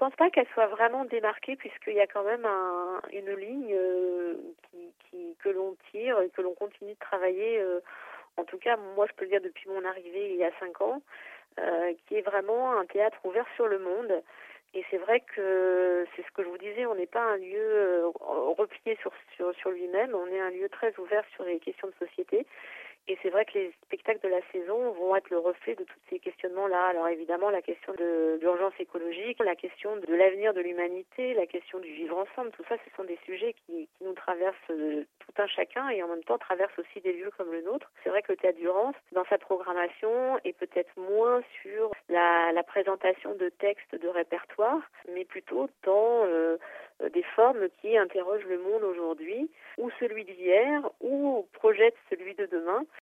pense pas qu'elle soit vraiment démarquée puisqu'il y a quand même une ligne que l'on tire et que l'on continue de travailler. En tout cas, moi, je peux le dire depuis mon arrivée il y a 5 ans, qui est vraiment un théâtre ouvert sur le monde. Et c'est vrai que c'est ce que je vous disais, on n'est pas un lieu replié sur lui-même, on est un lieu très ouvert sur les questions de société. Et c'est vrai que les spectacles de la saison vont être le reflet de tous ces questionnements-là. Alors évidemment, la question de l'urgence écologique, la question de l'avenir de l'humanité, la question du vivre ensemble, tout ça, ce sont des sujets qui nous traversent tout un chacun et en même temps traversent aussi des lieux comme le nôtre. C'est vrai que le Théâtre d'Urance, dans sa programmation, est peut-être moins sur la présentation de textes de répertoire, mais plutôt dans des formes qui interrogent le monde aujourd'hui, ou celui d'hier, ou projettent celui de demain.